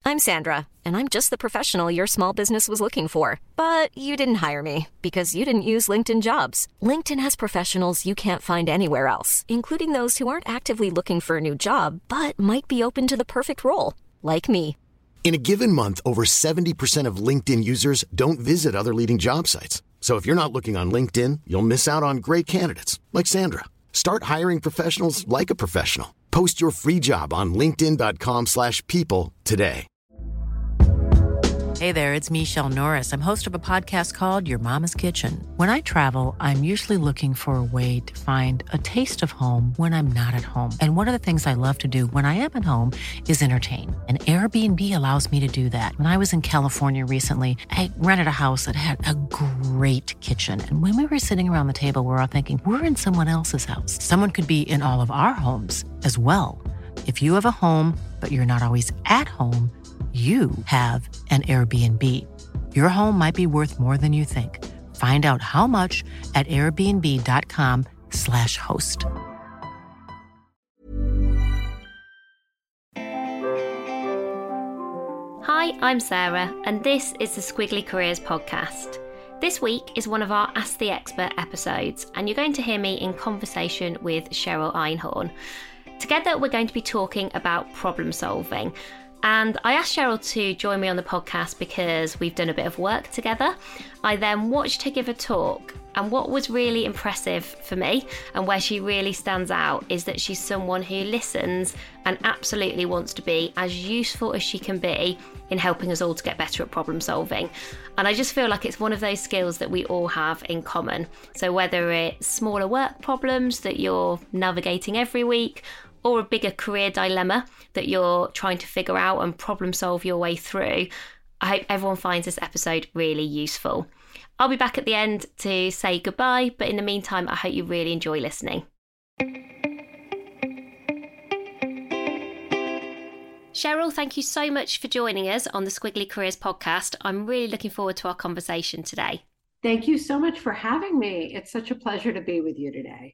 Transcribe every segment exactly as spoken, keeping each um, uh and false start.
I'm Sandra, and I'm just the professional your small business was looking for. But you didn't hire me because you didn't use LinkedIn Jobs. LinkedIn has professionals you can't find anywhere else, including those who aren't actively looking for a new job, but might be open to the perfect role, like me. In a given month, over seventy percent of LinkedIn users don't visit other leading job sites. So if you're not looking on LinkedIn, you'll miss out on great candidates like Sandra. Start hiring professionals like a professional. Post your free job on linkedin dot com slash people today. Hey there, it's Michelle Norris. I'm host of a podcast called Your Mama's Kitchen. When I travel, I'm usually looking for a way to find a taste of home when I'm not at home. And one of the things I love to do when I am at home is entertain. And Airbnb allows me to do that. When I was in California recently, I rented a house that had a great kitchen. And when we were sitting around the table, we were all thinking, we're in someone else's house. Someone could be in all of our homes as well. If you have a home, but you're not always at home, you have an Airbnb. Your home might be worth more than you think. Find out how much at airbnb.com slash host. Hi, I'm Sarah, and this is the Squiggly Careers podcast. This week is one of our Ask the Expert episodes, and you're going to hear me in conversation with Cheryl Einhorn. Together, we're going to be talking about problem solving. And I asked Cheryl to join me on the podcast because we've done a bit of work together. I then watched her give a talk, and what was really impressive for me and where she really stands out is that she's someone who listens and absolutely wants to be as useful as she can be in helping us all to get better at problem solving. And I just feel like it's one of those skills that we all have in common. So whether it's smaller work problems that you're navigating every week, or a bigger career dilemma that you're trying to figure out and problem solve your way through, I hope everyone finds this episode really useful. I'll be back at the end to say goodbye, but in the meantime, I hope you really enjoy listening. Cheryl, thank you so much for joining us on the Squiggly Careers podcast. I'm really looking forward to our conversation today. Thank you so much for having me. It's such a pleasure to be with you today.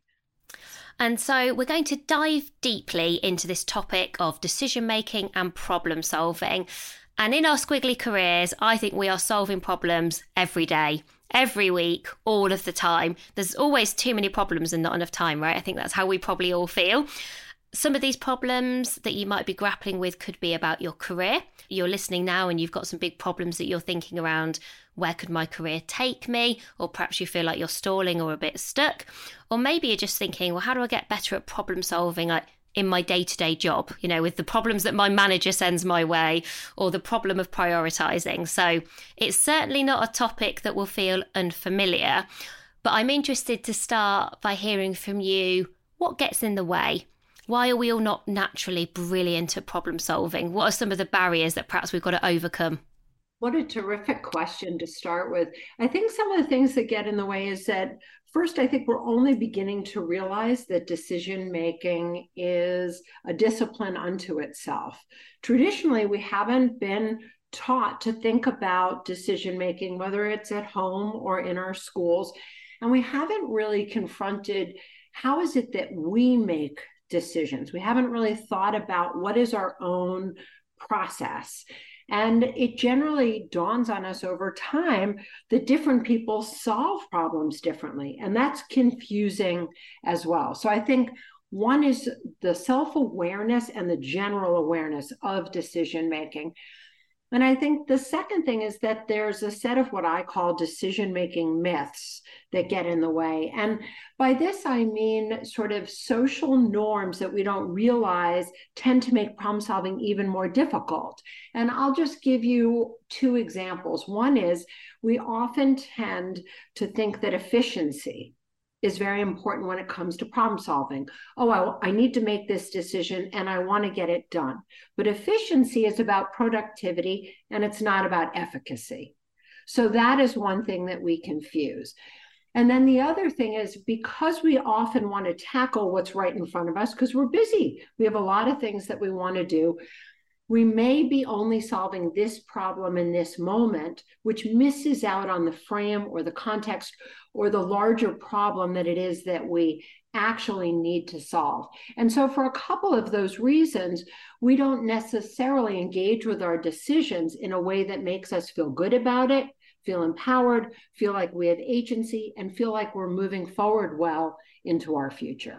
And so we're going to dive deeply into this topic of decision making and problem solving. And in our squiggly careers, I think we are solving problems every day, every week, all of the time. There's always too many problems and not enough time, right? I think that's how we probably all feel. Some of these problems that you might be grappling with could be about your career. You're listening now and you've got some big problems that you're thinking around. Where could my career take me? Or perhaps you feel like you're stalling or a bit stuck. Or maybe you're just thinking, well, how do I get better at problem solving, like in my day-to-day job, you know, with the problems that my manager sends my way, or the problem of prioritizing. So it's certainly not a topic that will feel unfamiliar. But I'm interested to start by hearing from you, what gets in the way? Why are we all not naturally brilliant at problem solving? What are some of the barriers that perhaps we've got to overcome? What a terrific question to start with. I think some of the things that get in the way is that, first, I think we're only beginning to realize that decision-making is a discipline unto itself. Traditionally, we haven't been taught to think about decision-making, whether it's at home or in our schools, and we haven't really confronted how is it that we make decisions. We haven't really thought about what is our own process. And it generally dawns on us over time that different people solve problems differently. And that's confusing as well. So I think one is the self-awareness and the general awareness of decision-making. And I think the second thing is that there's a set of what I call decision-making myths that get in the way. And by this, I mean sort of social norms that we don't realize tend to make problem solving even more difficult. And I'll just give you two examples. One is we often tend to think that efficiency is very important when it comes to problem solving. Oh, I, I need to make this decision and I want to get it done. But efficiency is about productivity and it's not about efficacy. So that is one thing that we confuse. And then the other thing is because we often want to tackle what's right in front of us because we're busy, we have a lot of things that we want to do. we may be only solving this problem in this moment, which misses out on the frame or the context or the larger problem that it is that we actually need to solve. And so for a couple of those reasons, we don't necessarily engage with our decisions in a way that makes us feel good about it, feel empowered, feel like we have agency, and feel like we're moving forward well into our future.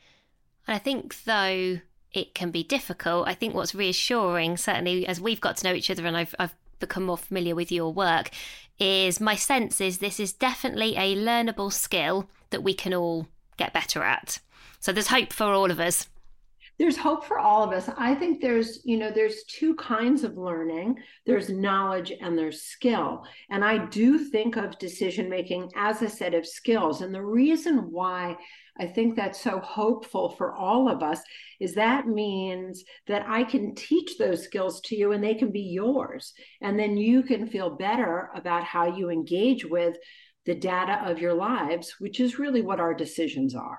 I think, though, it can be difficult. I think what's reassuring, certainly as we've got to know each other and I've, I've become more familiar with your work, is my sense is this is definitely a learnable skill that we can all get better at. So there's hope for all of us. There's hope for all of us. I think there's, you know, there's two kinds of learning. There's knowledge and there's skill. And I do think of decision-making as a set of skills. And the reason why I think that's so hopeful for all of us is that means that I can teach those skills to you and they can be yours. And then you can feel better about how you engage with the data of your lives, which is really what our decisions are.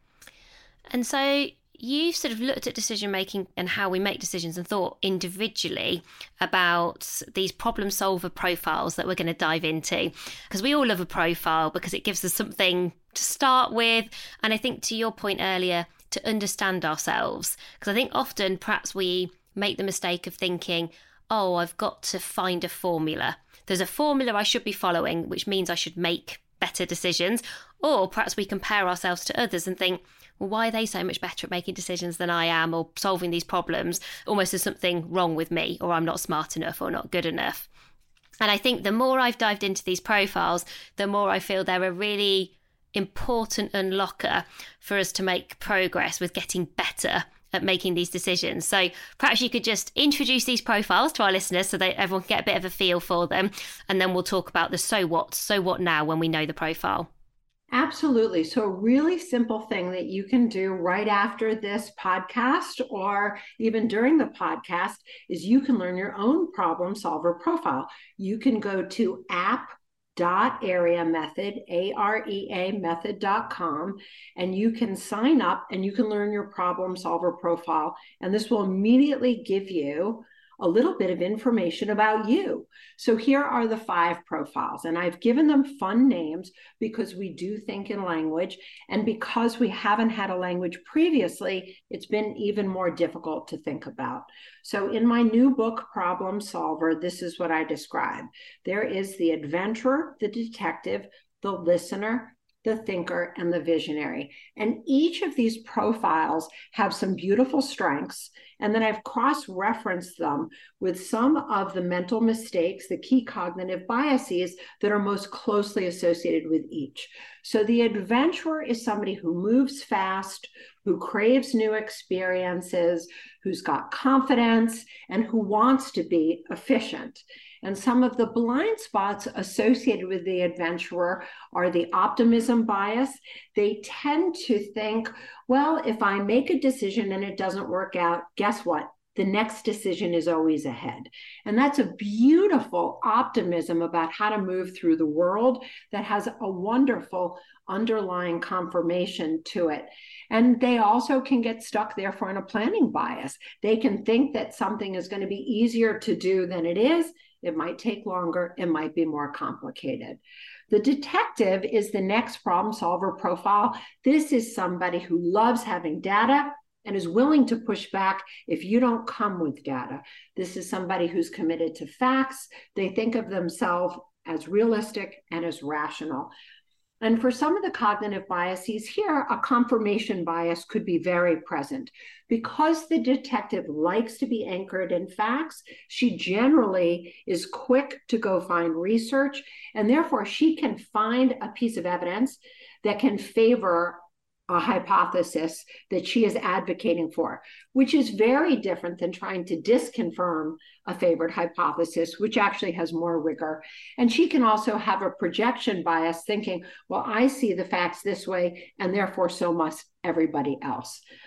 And so you've sort of looked at decision making and how we make decisions and thought individually about these problem solver profiles that we're going to dive into, because we all love a profile because it gives us something to start with. And I think to your point earlier, to understand ourselves, because I think often perhaps we make the mistake of thinking, oh, I've got to find a formula. There's a formula I should be following, which means I should make better decisions. Or perhaps we compare ourselves to others and think, well, why are they so much better at making decisions than I am, or solving these problems, almost there's something wrong with me, or I'm not smart enough or not good enough. And I think the more I've dived into these profiles, the more I feel they're a really important unlocker for us to make progress with getting better at making these decisions. So perhaps you could just introduce these profiles to our listeners so that everyone can get a bit of a feel for them. And then we'll talk about the so what, so what now when we know the profile. Absolutely. So a really simple thing that you can do right after this podcast or even during the podcast is you can learn your own problem solver profile. You can go to app dot area method, A R E A method dot com, and you can sign up and you can learn your problem solver profile. And this will immediately give you a little bit of information about you. So here are the five profiles, and I've given them fun names because we do think in language, and because we haven't had a language previously, it's been even more difficult to think about. So in my new book, Problem Solver, this is what I describe. There is the adventurer, the detective, the listener, the thinker, and the visionary. And each of these profiles have some beautiful strengths. And then I've cross-referenced them with some of the mental mistakes, the key cognitive biases that are most closely associated with each. So the adventurer is somebody who moves fast, who craves new experiences, who's got confidence, and who wants to be efficient. And some of the blind spots associated with the adventurer are the optimism bias. They tend to think, well, if I make a decision and it doesn't work out, guess what? The next decision is always ahead. And that's a beautiful optimism about how to move through the world that has a wonderful underlying confirmation to it. And they also can get stuck therefore in a planning bias. They can think that something is going to be easier to do than it is. It might take longer. It might be more complicated. The detective is the next problem solver profile. This is somebody who loves having data and is willing to push back if you don't come with data. This is somebody who's committed to facts. They think of themselves as realistic and as rational. And for some of the cognitive biases here, a confirmation bias could be very present. Because the detective likes to be anchored in facts, she generally is quick to go find research, and therefore she can find a piece of evidence that can favor a hypothesis that she is advocating for, which is very different than trying to disconfirm a favored hypothesis, which actually has more rigor. And she can also have a projection bias, thinking, well, I see the facts this way, and therefore so must everybody else.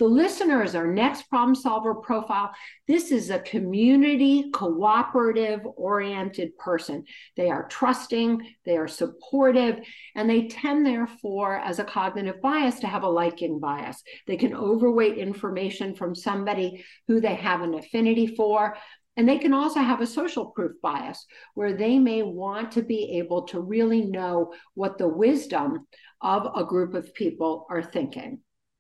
The listener is our next problem solver profile. This is a community, cooperative oriented person. They are trusting, they are supportive, and they tend, therefore, as a cognitive bias, to have a liking bias. They can overweight information from somebody who they have an affinity for. And they can also have a social proof bias, where they may want to be able to really know what the wisdom of a group of people are thinking.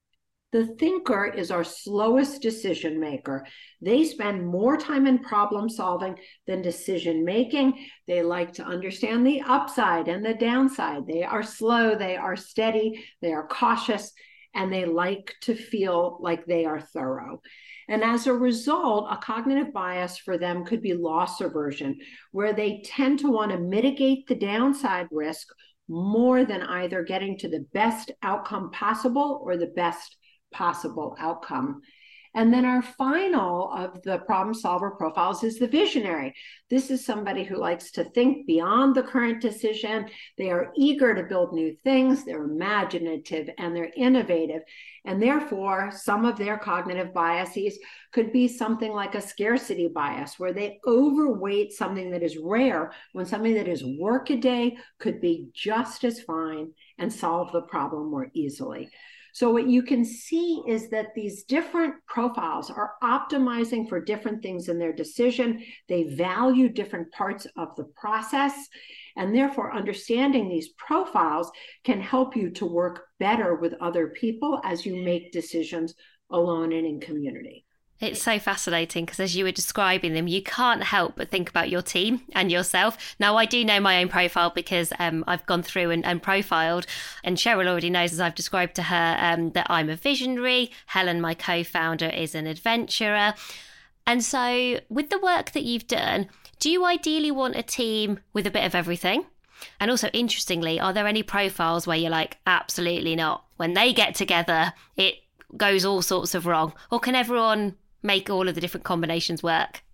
The thinker is our slowest decision maker. They spend more time in problem solving than decision making. They like to understand the upside and the downside. They are slow, they are steady, they are cautious, and they like to feel like they are thorough. And as a result, a cognitive bias for them could be loss aversion, where they tend to want to mitigate the downside risk more than either getting to the best outcome possible or the best possible outcome. And then our final of the problem solver profiles is the visionary. This is somebody who likes to think beyond the current decision. They are eager to build new things. They're imaginative and they're innovative. And therefore, some of their cognitive biases could be something like a scarcity bias, where they overweight something that is rare when something that is workaday could be just as fine and solve the problem more easily. So what you can see is that these different profiles are optimizing for different things in their decision. They value different parts of the process, and therefore understanding these profiles can help you to work better with other people as you make decisions alone and in community. It's so fascinating because as you were describing them, you can't help but think about your team and yourself. Now, I do know my own profile because um, I've gone through and, and profiled, and Cheryl already knows, as I've described to her, um, that I'm a visionary. Helen, my co-founder, is an adventurer. And so with the work that you've done, do you ideally want a team with a bit of everything? And also, interestingly, are there any profiles where you're like, absolutely not? When they get together, it goes all sorts of wrong. Or can everyone make all of the different combinations work?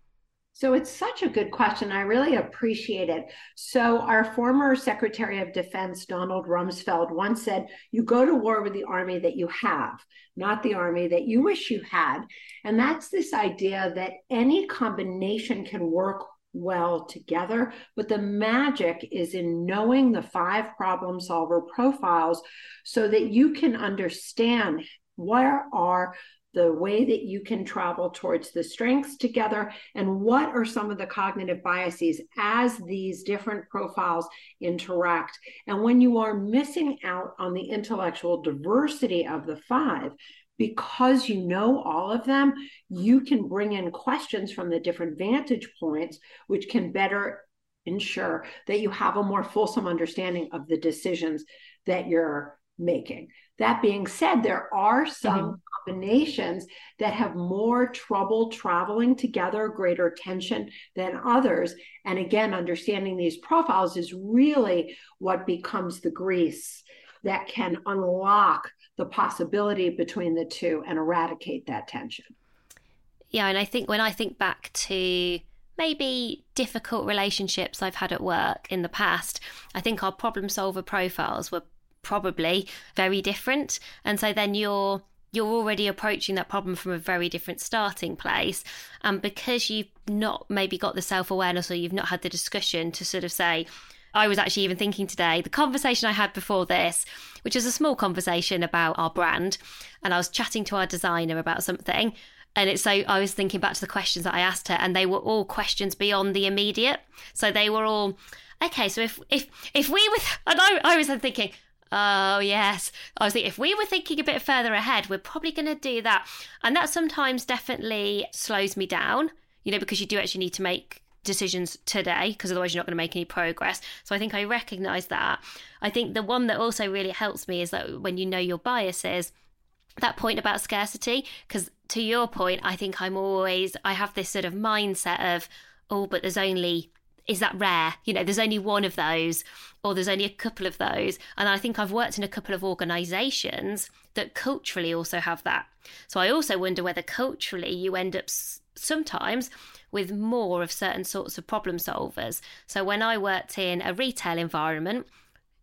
So it's such a good question. I really appreciate it. So our former Secretary of Defense, Donald Rumsfeld, once said, you go to war with the army that you have, not the army that you wish you had. And that's this idea that any combination can work well together, but the magic is in knowing the five problem solver profiles so that you can understand where are the way that you can travel towards the strengths together, and what are some of the cognitive biases as these different profiles interact. And when you are missing out on the intellectual diversity of the five, because you know all of them, you can bring in questions from the different vantage points, which can better ensure that you have a more fulsome understanding of the decisions that you're making. That being said, there are some mm-hmm. combinations that have more trouble traveling together, greater tension than others. And again, understanding these profiles is really what becomes the grease that can unlock the possibility between the two and eradicate that tension. Yeah, and I think when I think back to maybe difficult relationships I've had at work in the past, I think our problem solver profiles were probably very different. And so then you're you're already approaching that problem from a very different starting place. And because you've not maybe got the self-awareness, or you've not had the discussion to sort of say, I was actually even thinking today, the conversation I had before this, which is a small conversation about our brand, and I was chatting to our designer about something. And it's so I was thinking back to the questions that I asked her, and they were all questions beyond the immediate. So they were all, okay, so if if if we were, and I, I was thinking, oh, yes. I was thinking, if we were thinking a bit further ahead, we're probably going to do that. And that sometimes definitely slows me down, you know, because you do actually need to make decisions today, because otherwise you're not going to make any progress. So I think I recognise that. I think the one that also really helps me is that when you know your biases, that point about scarcity, because to your point, I think I'm always, I have this sort of mindset of, oh, but there's only, is that rare? You know, there's only one of those, or there's only a couple of those. And I think I've worked in a couple of organisations that culturally also have that. So I also wonder whether culturally you end up s- sometimes with more of certain sorts of problem solvers. So when I worked in a retail environment,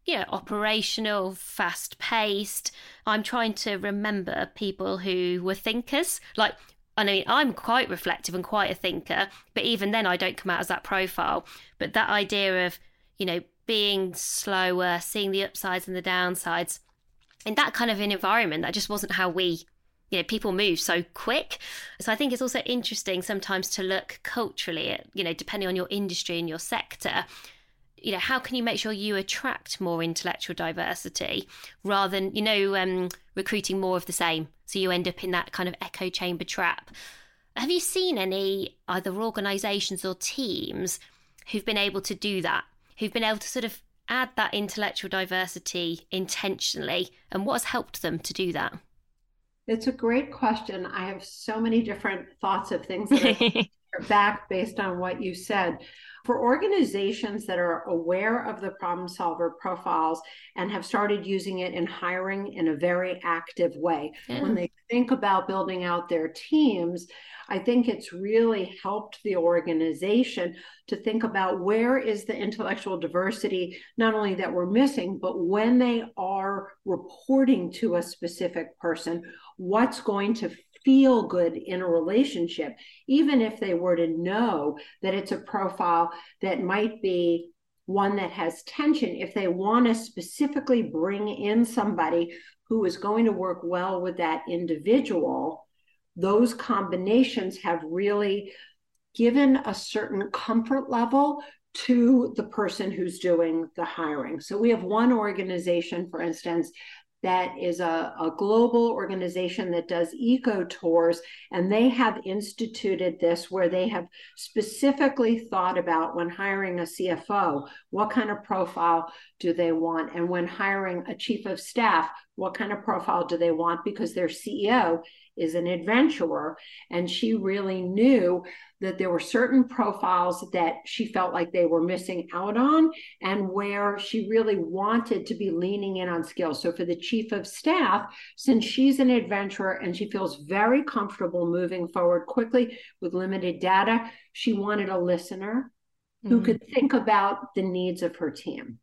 you know, operational, fast-paced. I'm trying to remember people who were thinkers. Like, I mean, I'm quite reflective and quite a thinker, but even then I don't come out as that profile. But that idea of, you know, being slower, seeing the upsides and the downsides, in that kind of an environment, that just wasn't how we, you know, people move so quick. So I think it's also interesting sometimes to look culturally at, you know, depending on your industry and your sector, you know, how can you make sure you attract more intellectual diversity rather than, you know, um, recruiting more of the same. So you end up in that kind of echo chamber trap. Have you seen any either organisations or teams who've been able to do that, who've been able to sort of add that intellectual diversity intentionally, and what has helped them to do that? It's a great question. I have so many different thoughts of things that are back based on what you said. For organizations that are aware of the problem solver profiles and have started using it in hiring in a very active way, yeah. when they think about building out their teams, I think it's really helped the organization to think about where is the intellectual diversity, not only that we're missing, but when they are reporting to a specific person, what's going to feel good in a relationship, even if they were to know that it's a profile that might be one that has tension. If they want to specifically bring in somebody who is going to work well with that individual, those combinations have really given a certain comfort level to the person who's doing the hiring. So we have one organization, for instance, that is a, a global organization that does eco tours, and they have instituted this where they have specifically thought about when hiring a C F O, what kind of profile do they want? And when hiring a chief of staff, what kind of profile do they want? Because their C E O is an adventurer, and she really knew that there were certain profiles that she felt like they were missing out on, and where she really wanted to be leaning in on skills. So for the chief of staff, since she's an adventurer and she feels very comfortable moving forward quickly with limited data, she wanted a listener mm-hmm. who could think about the needs of her team.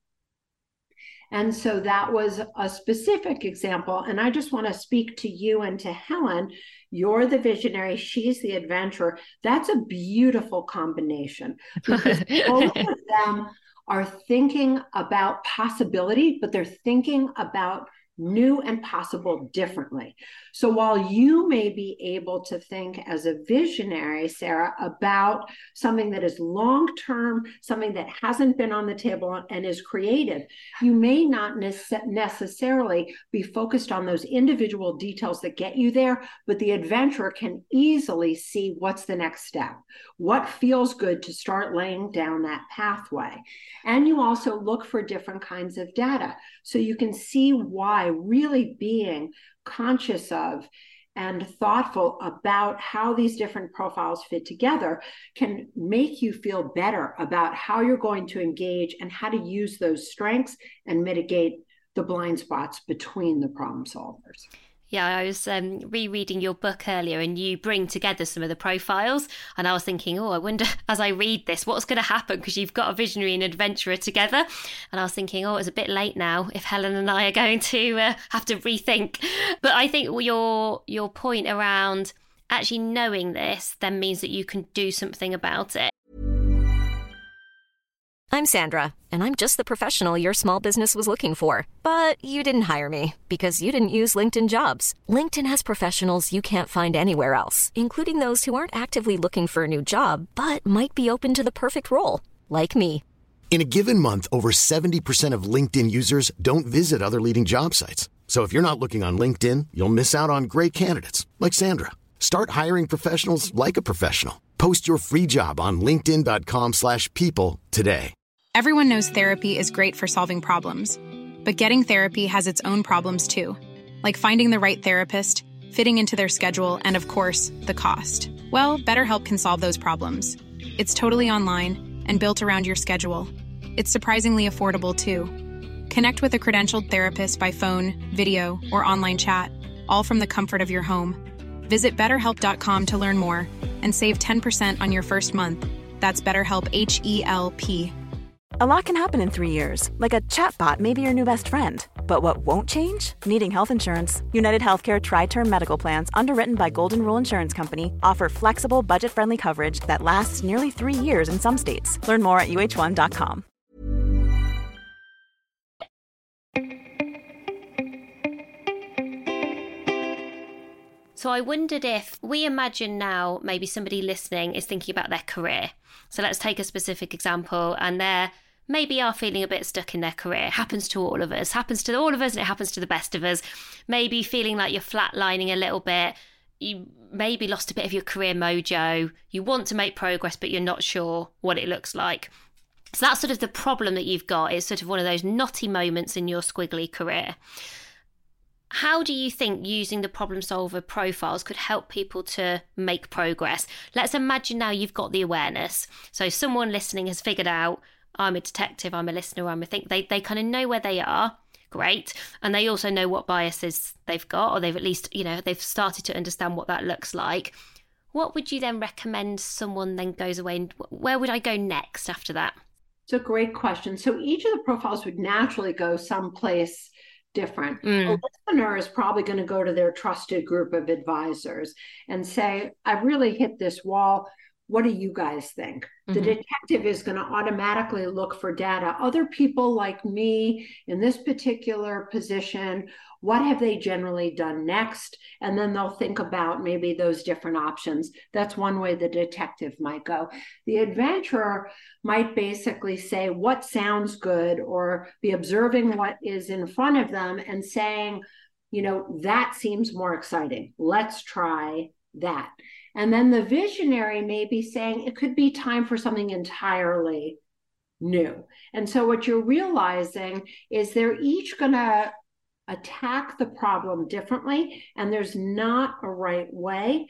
And so that was a specific example. And I just want to speak to you and to Helen. You're the visionary, she's the adventurer. That's a beautiful combination because both of them are thinking about possibility, but they're thinking about new and possible differently. So while you may be able to think as a visionary, Sarah, about something that is long-term, something that hasn't been on the table and is creative, you may not nece- necessarily be focused on those individual details that get you there, but the adventurer can easily see what's the next step, what feels good to start laying down that pathway. And you also look for different kinds of data. So you can see why really being conscious of and thoughtful about how these different profiles fit together can make you feel better about how you're going to engage and how to use those strengths and mitigate the blind spots between the problem solvers. Yeah, I was um, rereading your book earlier and you bring together some of the profiles, and I was thinking, oh, I wonder as I read this, what's going to happen, because you've got a visionary and adventurer together. And I was thinking, oh, it's a bit late now if Helen and I are going to uh, have to rethink. But I think your your point around actually knowing this then means that you can do something about it. I'm Sandra, and I'm just the professional your small business was looking for. But you didn't hire me because you didn't use LinkedIn Jobs. LinkedIn has professionals you can't find anywhere else, including those who aren't actively looking for a new job, but might be open to the perfect role, like me. In a given month, over seventy percent of LinkedIn users don't visit other leading job sites. So if you're not looking on LinkedIn, you'll miss out on great candidates, like Sandra. Start hiring professionals like a professional. Post your free job on linkedin dot com slash people today. Everyone knows therapy is great for solving problems, but getting therapy has its own problems too, like finding the right therapist, fitting into their schedule, and of course, the cost. Well, BetterHelp can solve those problems. It's totally online and built around your schedule. It's surprisingly affordable too. Connect with a credentialed therapist by phone, video, or online chat, all from the comfort of your home. Visit better help dot com to learn more and save ten percent on your first month. That's BetterHelp, H E L P. A lot can happen in three years, like a chatbot may be your new best friend. But what won't change? Needing health insurance. United Healthcare Tri-Term Medical Plans, underwritten by Golden Rule Insurance Company, offer flexible, budget-friendly coverage that lasts nearly three years in some states. Learn more at U H one dot com. So I wondered if we imagine now maybe somebody listening is thinking about their career. So let's take a specific example, and they're maybe are feeling a bit stuck in their career. Happens to all of us, happens to all of us, and it happens to the best of us. Maybe feeling like you're flatlining a little bit. You maybe lost a bit of your career mojo. You want to make progress, but you're not sure what it looks like. So that's sort of the problem that you've got. It's sort of one of those knotty moments in your squiggly career. How do you think using the problem solver profiles could help people to make progress? Let's imagine now you've got the awareness. So someone listening has figured out, I'm a detective, I'm a listener, I'm a think. They, they kind of know where they are. Great. And they also know what biases they've got, or they've at least, you know, they've started to understand what that looks like. What would you then recommend someone then goes away, and where would I go next after that? It's a great question. So each of the profiles would naturally go someplace different. Mm. A listener is probably going to go to their trusted group of advisors and say, I've really hit this wall. What do you guys think? Mm-hmm. The detective is going to automatically look for data. Other people like me in this particular position, what have they generally done next? And then they'll think about maybe those different options. That's one way the detective might go. The adventurer might basically say what sounds good, or be observing what is in front of them and saying, you know, that seems more exciting. Let's try that. And then the visionary may be saying it could be time for something entirely new. And so what you're realizing is they're each going to attack the problem differently, and there's not a right way.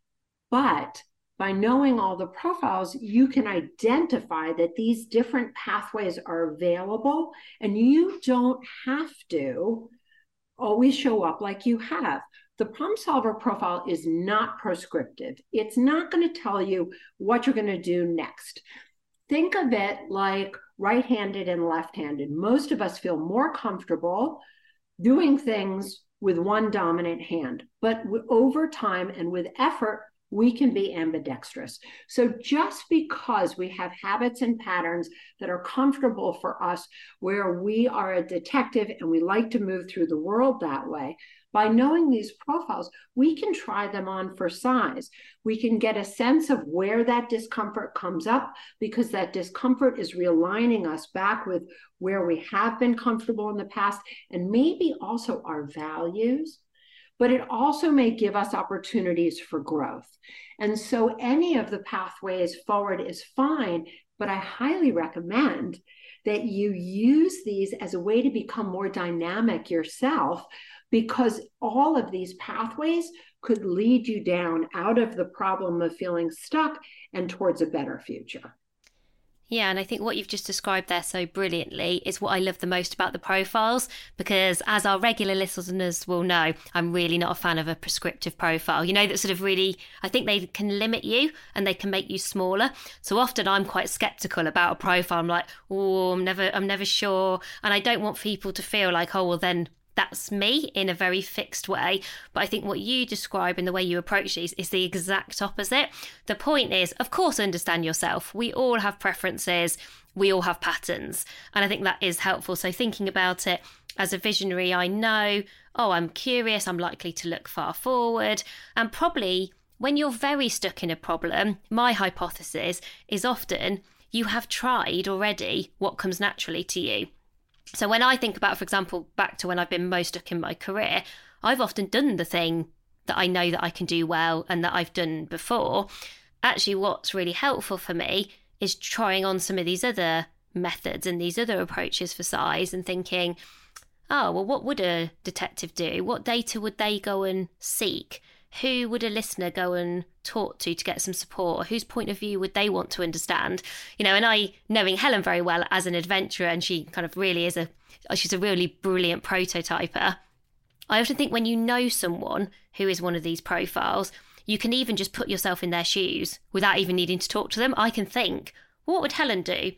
But by knowing all the profiles, you can identify that these different pathways are available, and you don't have to always show up like you have. The problem solver profile is not prescriptive. It's not going to tell you what you're going to do next. Think of it like right-handed and left-handed. Most of us feel more comfortable doing things with one dominant hand, but over time and with effort, we can be ambidextrous. So just because we have habits and patterns that are comfortable for us, where we are a detective and we like to move through the world that way, by knowing these profiles, we can try them on for size. We can get a sense of where that discomfort comes up, because that discomfort is realigning us back with where we have been comfortable in the past, and maybe also our values. But it also may give us opportunities for growth. And so any of the pathways forward is fine, but I highly recommend that you use these as a way to become more dynamic yourself, because all of these pathways could lead you down out of the problem of feeling stuck and towards a better future. Yeah, and I think what you've just described there so brilliantly is what I love the most about the profiles, because as our regular listeners will know, I'm really not a fan of a prescriptive profile. You know, that sort of really, I think they can limit you and they can make you smaller. So often I'm quite skeptical about a profile. I'm like, oh, I'm never, I'm never sure. And I don't want people to feel like, oh, well, then that's me in a very fixed way. But I think what you describe and the way you approach these is the exact opposite. The point is, of course, understand yourself. We all have preferences. We all have patterns. And I think that is helpful. So thinking about it as a visionary, I know, oh, I'm curious. I'm likely to look far forward. And probably when you're very stuck in a problem, my hypothesis is often you have tried already what comes naturally to you. So when I think about, for example, back to when I've been most stuck in my career, I've often done the thing that I know that I can do well and that I've done before. Actually, what's really helpful for me is trying on some of these other methods and these other approaches for size and thinking, oh, well, what would a detective do? What data would they go and seek? Who would a listener go and talk to to get some support? Or whose point of view would they want to understand? You know, and I, knowing Helen very well as an adventurer, and she kind of really is a, she's a really brilliant prototyper. I often think when you know someone who is one of these profiles, you can even just put yourself in their shoes without even needing to talk to them. I can think, what would Helen do?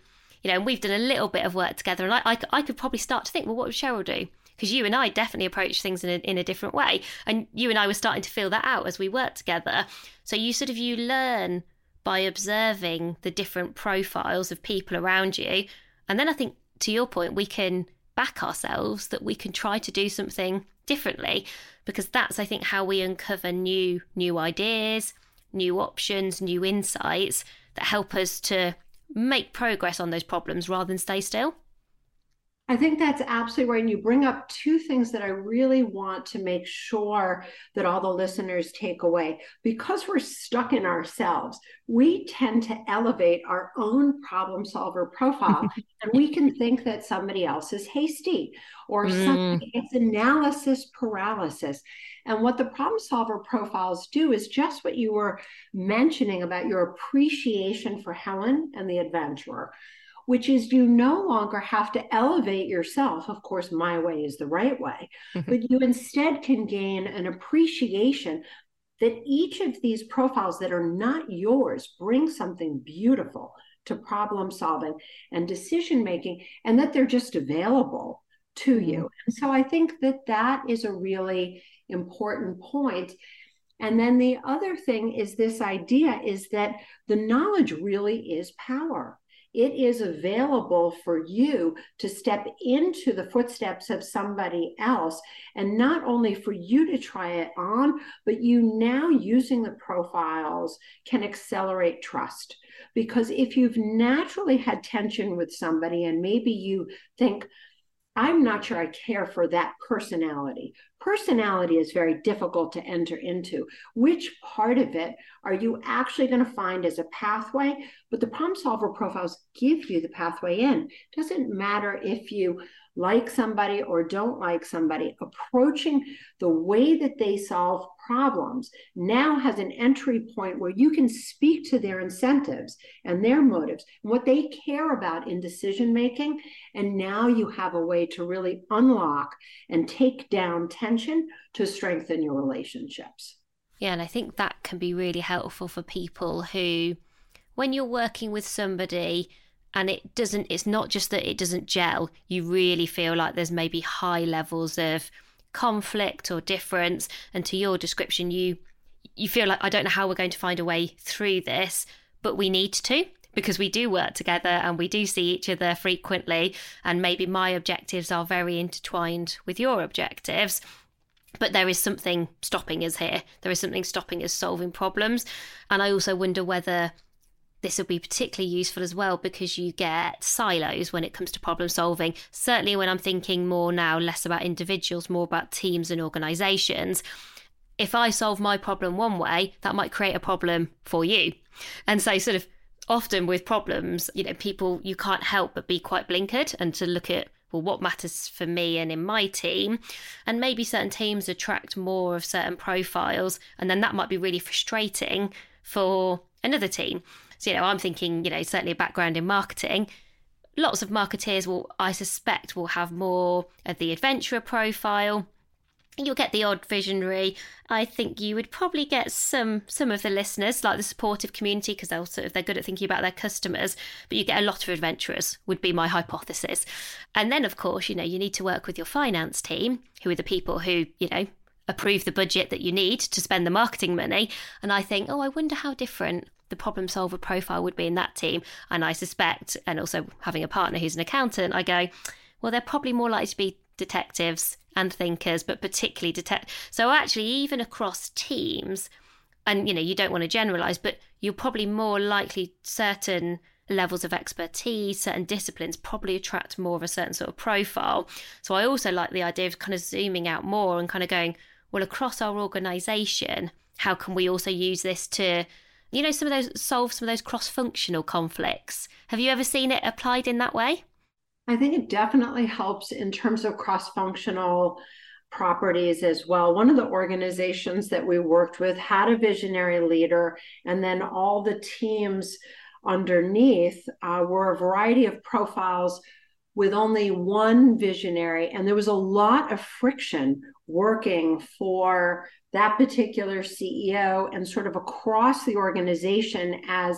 You know, and we've done a little bit of work together, and I, I, I could probably start to think, well, what would Cheryl do? Because you and I definitely approach things in a, in a different way. And you and I were starting to feel that out as we worked together. So you sort of, you learn by observing the different profiles of people around you. And then I think, to your point, we can back ourselves that we can try to do something differently, because that's, I think, how we uncover new new ideas, new options, new insights that help us to make progress on those problems rather than stay still. I think that's absolutely right. And you bring up two things that I really want to make sure that all the listeners take away. Because we're stuck in ourselves, we tend to elevate our own problem solver profile. And we can think that somebody else is hasty or mm. something. It's analysis paralysis. And what the problem solver profiles do is just what you were mentioning about your appreciation for Helen and the adventurer, which is you no longer have to elevate yourself. Of course, my way is the right way, mm-hmm. but you instead can gain an appreciation that each of these profiles that are not yours bring something beautiful to problem solving and decision making, and that they're just available to mm-hmm. you. And so I think that that is a really important point. And then the other thing is this idea is that the knowledge really is power. It is available for you to step into the footsteps of somebody else, and not only for you to try it on, but you now using the profiles can accelerate trust. Because if you've naturally had tension with somebody and maybe you think, I'm not sure I care for that personality. Personality is very difficult to enter into. Which part of it are you actually going to find as a pathway? But the problem solver profiles give you the pathway in. Doesn't matter if you like somebody or don't like somebody. Approaching the way that they solve problems now has an entry point where you can speak to their incentives and their motives and what they care about in decision making. And now you have a way to really unlock and take down tension to strengthen your relationships. Yeah, and I think that can be really helpful for people who, when you're working with somebody and it doesn't, it's not just that it doesn't gel, you really feel like there's maybe high levels of conflict or difference. And to your description, you you feel like, I don't know how we're going to find a way through this, but we need to, because we do work together and we do see each other frequently. And maybe my objectives are very intertwined with your objectives. But there is something stopping us here. There is something stopping us solving problems. And I also wonder whether this will be particularly useful as well, because you get silos when it comes to problem solving. Certainly when I'm thinking more now, less about individuals, more about teams and organisations. If I solve my problem one way, that might create a problem for you. And so sort of often with problems, you know, people, you can't help but be quite blinkered and to look at, well, what matters for me and in my team. And maybe certain teams attract more of certain profiles, and then that might be really frustrating for another team. So, you know, I'm thinking, you know, certainly a background in marketing. Lots of marketeers will, I suspect, will have more of the adventurer profile. You'll get the odd visionary. I think you would probably get some some of the listeners, like the supportive community, because they'll sort of, they're good at thinking about their customers. But you get a lot of adventurers, would be my hypothesis. And then, of course, you know, you need to work with your finance team, who are the people who, you know, approve the budget that you need to spend the marketing money. And I think, oh, I wonder how different the problem solver profile would be in that team. And I suspect, and also having a partner who's an accountant, I go, well, they're probably more likely to be detectives and thinkers, but particularly detect. So actually, even across teams, and, you know, you don't want to generalize, but you're probably more likely certain levels of expertise, certain disciplines probably attract more of a certain sort of profile. So I also like the idea of kind of zooming out more and kind of going, well, across our organization, how can we also use this to, you know, some of those, solve some of those cross-functional conflicts? Have you ever seen it applied in that way? I think it definitely helps in terms of cross-functional properties as well. One of the organizations that we worked with had a visionary leader, and then all the teams underneath uh, were a variety of profiles with only one visionary. And there was a lot of friction working for that particular C E O and sort of across the organization as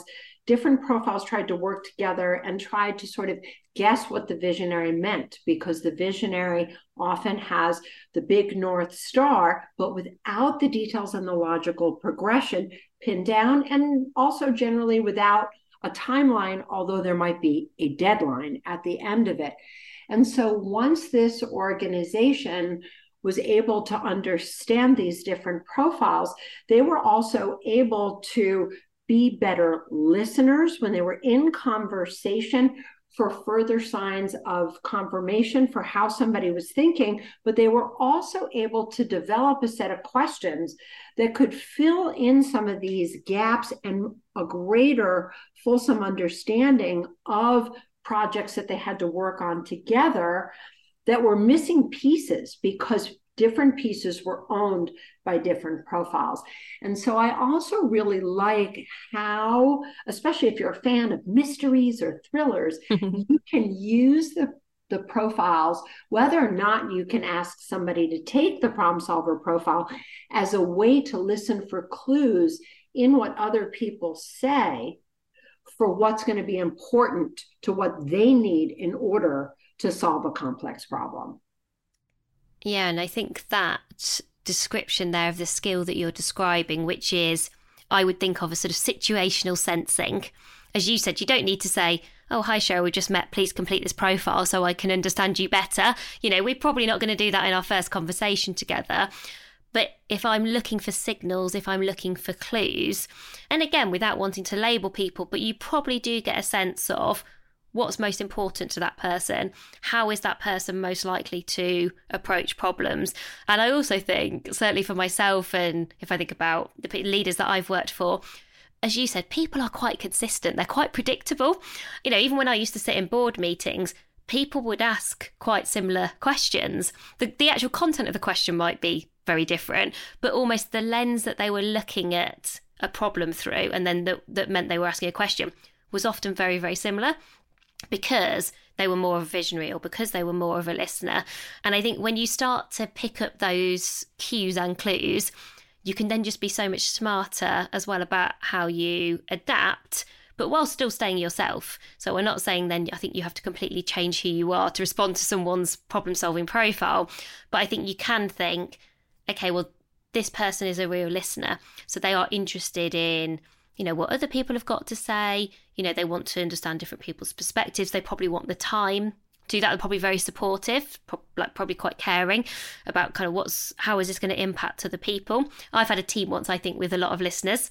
different profiles tried to work together and tried to sort of guess what the visionary meant, because the visionary often has the big North Star, but without the details and the logical progression pinned down, and also generally without a timeline, although there might be a deadline at the end of it. And so once this organization was able to understand these different profiles, they were also able to be better listeners when they were in conversation for further signs of confirmation for how somebody was thinking, but they were also able to develop a set of questions that could fill in some of these gaps and a greater fulsome understanding of projects that they had to work on together that were missing pieces because different pieces were owned by different profiles. And so I also really like how, especially if you're a fan of mysteries or thrillers, you can use the, the profiles, whether or not you can ask somebody to take the problem solver profile as a way to listen for clues in what other people say for what's going to be important to what they need in order to solve a complex problem. Yeah, and I think that description there of the skill that you're describing, which is, I would think of as sort of situational sensing. As you said, you don't need to say, oh, hi, Cheryl, we just met. Please complete this profile so I can understand you better. You know, we're probably not going to do that in our first conversation together. But if I'm looking for signals, if I'm looking for clues, and again, without wanting to label people, but you probably do get a sense of what's most important to that person. How is that person most likely to approach problems? And I also think, certainly for myself, and if I think about the leaders that I've worked for, as you said, people are quite consistent. They're quite predictable. You know, even when I used to sit in board meetings, people would ask quite similar questions. The, the actual content of the question might be very different, but almost the lens that they were looking at a problem through, and then that, that meant they were asking a question, was often very, very similar, because they were more of a visionary or because they were more of a listener. And I think when you start to pick up those cues and clues, you can then just be so much smarter as well about how you adapt, but while still staying yourself. So we're not saying then I think you have to completely change who you are to respond to someone's problem-solving profile. But I think you can think, okay, well, this person is a real listener. So they are interested in, you know, what other people have got to say. You know, they want to understand different people's perspectives. They probably want the time to do that. They're probably very supportive, pro- like probably quite caring about kind of what's, how is this going to impact other people. I've had a team once, I think, with a lot of listeners.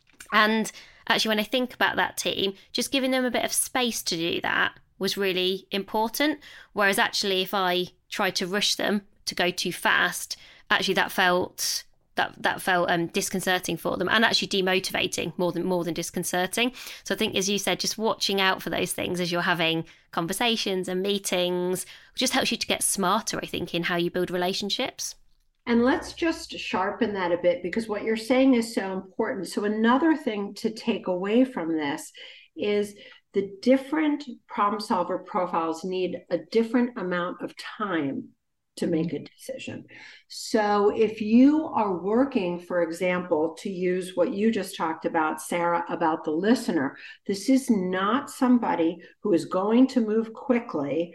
And actually, when I think about that team, just giving them a bit of space to do that was really important. Whereas actually, if I tried to rush them to go too fast, actually that felt that that felt um, disconcerting for them, and actually demotivating more than more than disconcerting. So I think, as you said, just watching out for those things as you're having conversations and meetings just helps you to get smarter, I think, in how you build relationships. And let's just sharpen that a bit, because what you're saying is so important. So another thing to take away from this is the different problem solver profiles need a different amount of time to make a decision. So if you are working, for example, to use what you just talked about, Sarah, about the listener, this is not somebody who is going to move quickly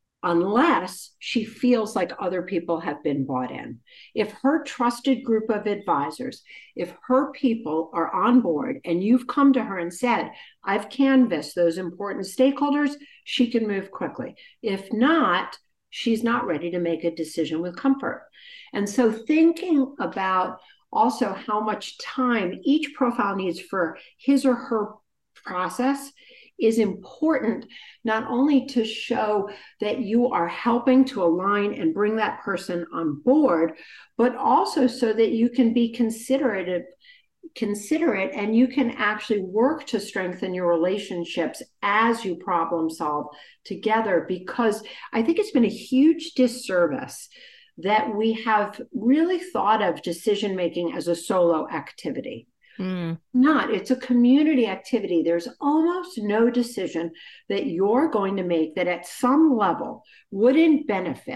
unless she feels like other people have been bought in. If her trusted group of advisors, if her people are on board and you've come to her and said, I've canvassed those important stakeholders, she can move quickly. If not, she's not ready to make a decision with comfort. And so thinking about also how much time each profile needs for his or her process is important, not only to show that you are helping to align and bring that person on board, but also so that you can be considerate, considerate and you can actually work to strengthen your relationships as you problem solve together. Because I think it's been a huge disservice that we have really thought of decision-making as a solo activity. Mm. Not, it's a community activity. There's almost no decision that you're going to make that at some level wouldn't benefit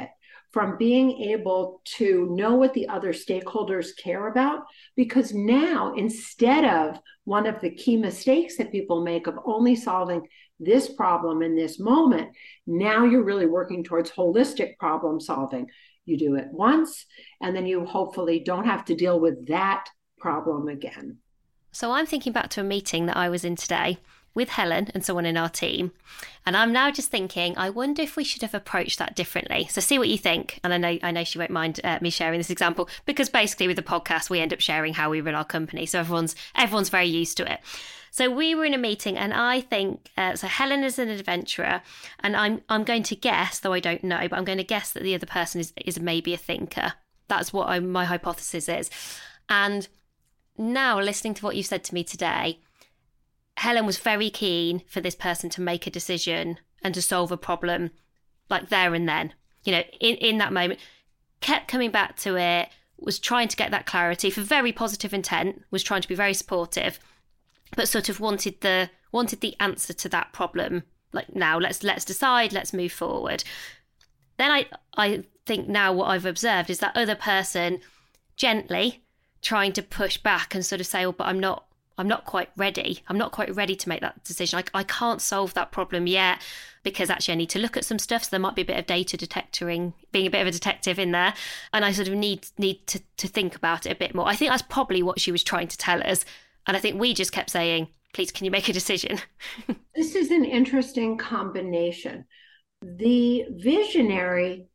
from being able to know what the other stakeholders care about. Because now, instead of one of the key mistakes that people make of only solving this problem in this moment, now you're really working towards holistic problem solving. You do it once, and then you hopefully don't have to deal with that problem again. So I'm thinking back to a meeting that I was in today with Helen and someone in our team. And I'm now just thinking, I wonder if we should have approached that differently. So see what you think. And I know I know she won't mind uh, me sharing this example, because basically with the podcast, we end up sharing how we run our company. So everyone's everyone's very used to it. So we were in a meeting, and I think, uh, so Helen is an adventurer, and I'm I'm going to guess, though I don't know, but I'm going to guess that the other person is, is maybe a thinker. That's what I, my hypothesis is. And now, listening to what you've said to me today, Helen was very keen for this person to make a decision and to solve a problem like there and then, you know, in, in that moment, kept coming back to it, was trying to get that clarity for very positive intent, was trying to be very supportive, but sort of wanted the wanted the answer to that problem. Like, now let's let's decide, let's move forward. Then I I think now what I've observed is that other person gently trying to push back and sort of say, oh, but I'm not I'm not quite ready. I'm not quite ready to make that decision. I, I can't solve that problem yet, because actually I need to look at some stuff. So there might be a bit of data detectoring, being a bit of a detective in there. And I sort of need need to, to think about it a bit more. I think that's probably what she was trying to tell us. And I think we just kept saying, please, can you make a decision? This is an interesting combination. The visionary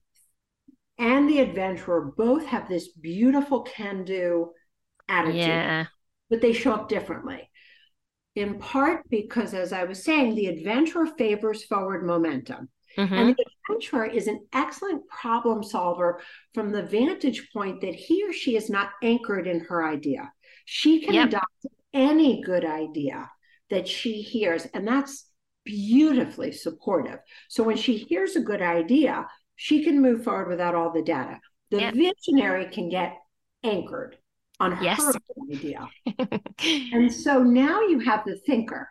and the adventurer both have this beautiful can-do attitude. Yeah. But they show up differently, in part because, as I was saying, the adventurer favors forward momentum. Mm-hmm. And the adventurer is an excellent problem solver from the vantage point that he or she is not anchored in her idea. She can yep. adopt any good idea that she hears, and that's beautifully supportive. So when she hears a good idea, she can move forward without all the data. The yep. visionary can get anchored on her yes. idea. And so now you have the thinker.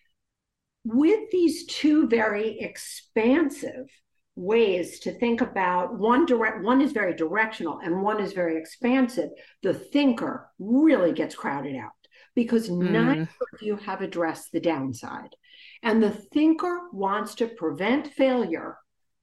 With these two very expansive ways to think about, one direct, one is very directional and one is very expansive, the thinker really gets crowded out, because mm. neither of you have addressed the downside. And the thinker wants to prevent failure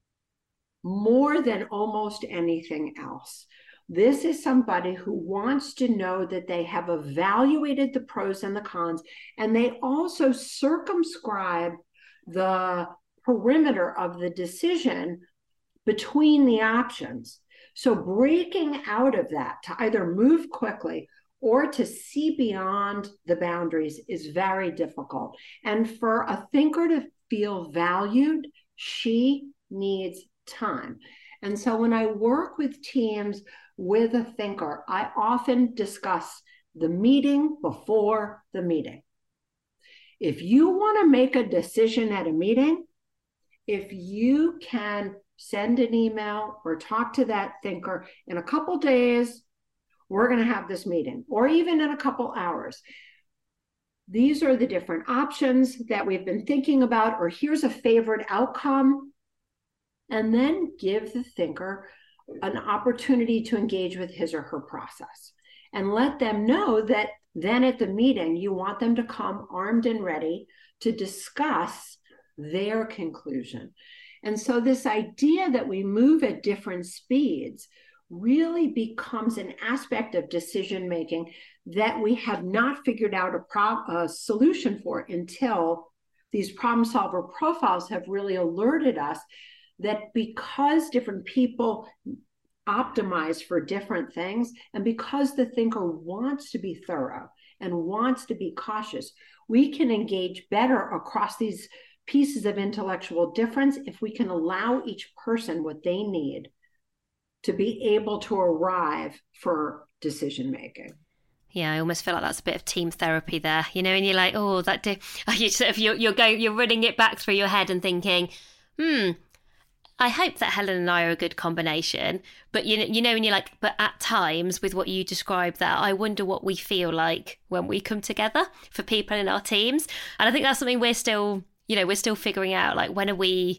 more than almost anything else. This is somebody who wants to know that they have evaluated the pros and the cons, and they also circumscribe the perimeter of the decision between the options. So breaking out of that to either move quickly or to see beyond the boundaries is very difficult. And for a thinker to feel valued, she needs time. And so when I work with teams with a thinker, I often discuss the meeting before the meeting. If you want to make a decision at a meeting, if you can send an email or talk to that thinker in a couple days, we're going to have this meeting, or even in a couple hours. These are the different options that we've been thinking about, or here's a favored outcome. And then give the thinker an opportunity to engage with his or her process, and let them know that then at the meeting, you want them to come armed and ready to discuss their conclusion. And so this idea that we move at different speeds really becomes an aspect of decision-making that we have not figured out a, pro- a solution for until these problem solver profiles have really alerted us that because different people optimize for different things, and because the thinker wants to be thorough and wants to be cautious, we can engage better across these pieces of intellectual difference if we can allow each person what they need to be able to arrive for decision making. Yeah, I almost feel like that's a bit of team therapy there, you know, and you're like, oh, that day, you sort of you're you're going, you're running it back through your head and thinking, hmm. I hope that Helen and I are a good combination, but you know, you know, and you're like, but at times with what you described there, I wonder what we feel like when we come together for people in our teams. And I think that's something we're still, you know, we're still figuring out, like, when are we,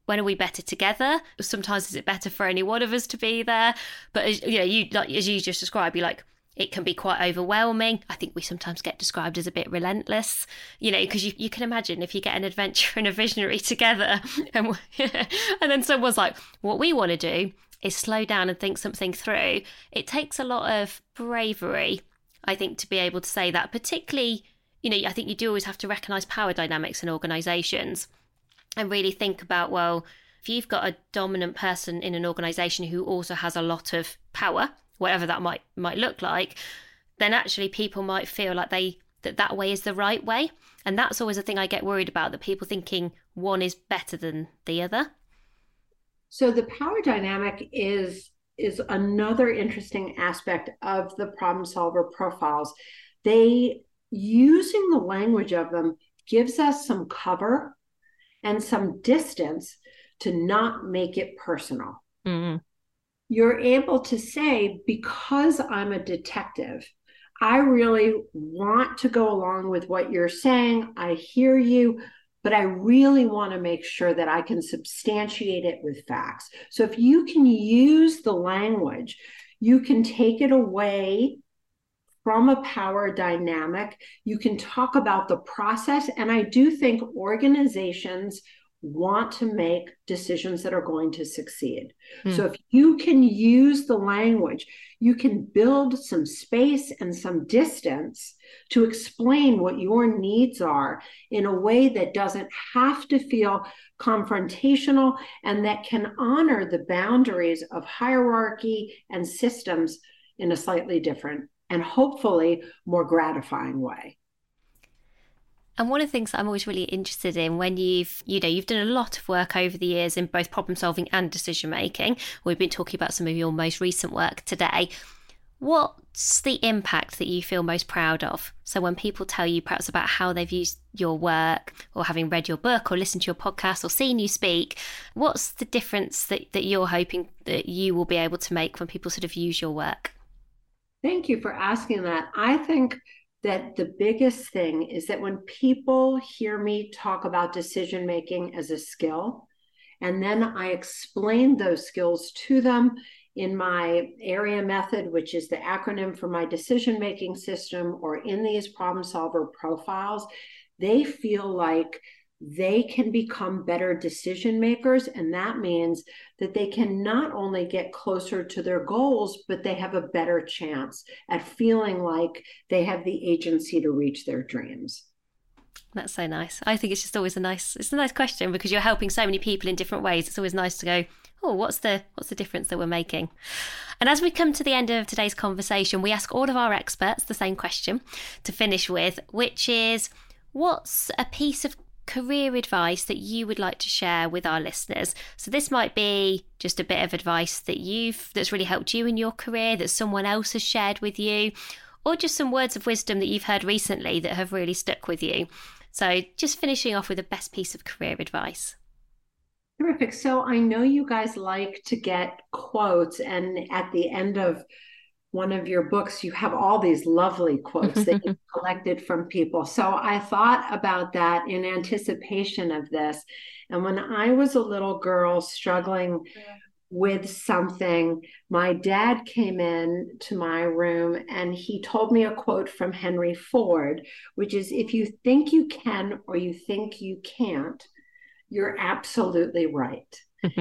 when are we better together? Sometimes is it better for any one of us to be there? But as, you know, you like as you just described, you're like, it can be quite overwhelming. I think we sometimes get described as a bit relentless, you know, because you, you can imagine if you get an adventurer and a visionary together and, and then someone's like, what we want to do is slow down and think something through. It takes a lot of bravery, I think, to be able to say that, particularly, you know, I think you do always have to recognise power dynamics in organisations and really think about, well, if you've got a dominant person in an organisation who also has a lot of power, whatever that might might look like, then actually people might feel like they that that way is the right way. And that's always a thing I get worried about, that people thinking one is better than the other. So the power dynamic is is another interesting aspect of the problem solver profiles. They, using the language of them, gives us some cover and some distance to not make it personal. Mm-hmm. You're able to say, because I'm a detective, I really want to go along with what you're saying. I hear you, but I really want to make sure that I can substantiate it with facts. So if you can use the language, you can take it away from a power dynamic. You can talk about the process. And I do think organizations want to make decisions that are going to succeed. Mm. So if you can use the language, you can build some space and some distance to explain what your needs are in a way that doesn't have to feel confrontational and that can honor the boundaries of hierarchy and systems in a slightly different and hopefully more gratifying way. And one of the things that I'm always really interested in, when you've, you know, you've done a lot of work over the years in both problem solving and decision making. We've been talking about some of your most recent work today. What's the impact that you feel most proud of? So when people tell you perhaps about how they've used your work, or having read your book or listened to your podcast or seen you speak, what's the difference that, that you're hoping that you will be able to make when people sort of use your work? Thank you for asking that. I think that the biggest thing is that when people hear me talk about decision making as a skill, and then I explain those skills to them in my AREA method, which is the acronym for my decision making system, or in these problem solver profiles, they feel like they can become better decision makers. And that means that they can not only get closer to their goals, but they have a better chance at feeling like they have the agency to reach their dreams. That's so nice. I think it's just always a nice, it's a nice question, because you're helping so many people in different ways. It's always nice to go, oh, what's the what's the difference that we're making? And as we come to the end of today's conversation, we ask all of our experts the same question to finish with, which is, what's a piece of career advice that you would like to share with our listeners? So this might be just a bit of advice that you've that's really helped you in your career, that someone else has shared with you, or just some words of wisdom that you've heard recently that have really stuck with you. So just finishing off with the best piece of career advice. Terrific. So I know you guys like to get quotes, and at the end of one of your books, you have all these lovely quotes that you've collected from people. So I thought about that in anticipation of this. And when I was a little girl struggling with something, my dad came in to my room and he told me a quote from Henry Ford, which is, if you think you can or you think you can't, you're absolutely right.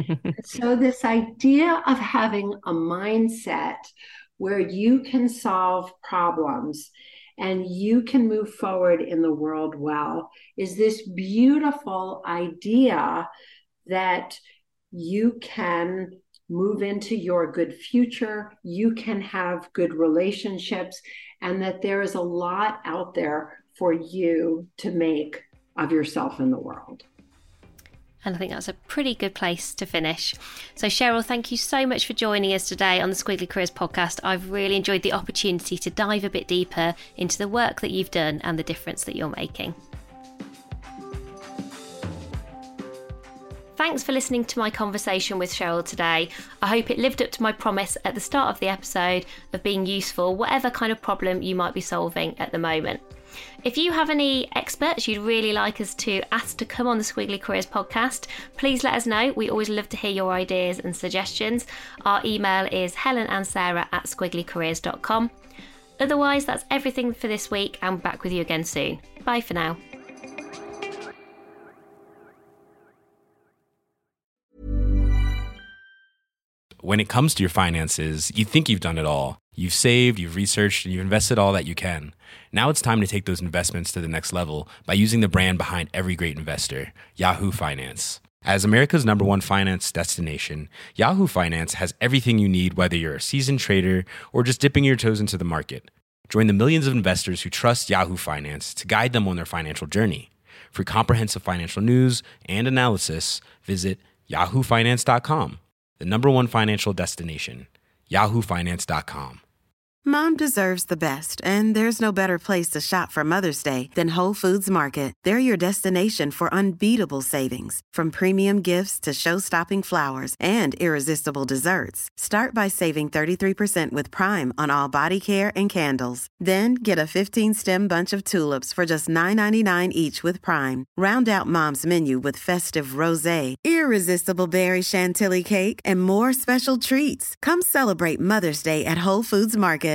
So this idea of having a mindset where you can solve problems and you can move forward in the world well is this beautiful idea that you can move into your good future, you can have good relationships, and that there is a lot out there for you to make of yourself in the world. And I think that's a pretty good place to finish. So Cheryl, thank you so much for joining us today on the Squiggly Careers podcast. I've really enjoyed the opportunity to dive a bit deeper into the work that you've done and the difference that you're making. Thanks for listening to my conversation with Cheryl today. I hope it lived up to my promise at the start of the episode of being useful, whatever kind of problem you might be solving at the moment. If you have any experts you'd really like us to ask to come on the Squiggly Careers podcast, please let us know. We always love to hear your ideas and suggestions. Our email is helen and sarah at squiggly careers dot com. Otherwise, that's everything for this week, and we're back with you again soon. Bye for now. When it comes to your finances, you think you've done it all. You've saved, you've researched, and you've invested all that you can. Now it's time to take those investments to the next level by using the brand behind every great investor, Yahoo Finance. As America's number one finance destination, Yahoo Finance has everything you need, whether you're a seasoned trader or just dipping your toes into the market. Join the millions of investors who trust Yahoo Finance to guide them on their financial journey. For comprehensive financial news and analysis, visit yahoo finance dot com. The number one financial destination, yahoo finance dot com. Mom deserves the best, and there's no better place to shop for Mother's Day than Whole Foods Market. They're your destination for unbeatable savings, from premium gifts to show-stopping flowers and irresistible desserts. Start by saving thirty-three percent with Prime on all body care and candles. Then get a fifteen-stem bunch of tulips for just nine ninety-nine each with Prime. Round out Mom's menu with festive rosé, irresistible berry chantilly cake, and more special treats. Come celebrate Mother's Day at Whole Foods Market.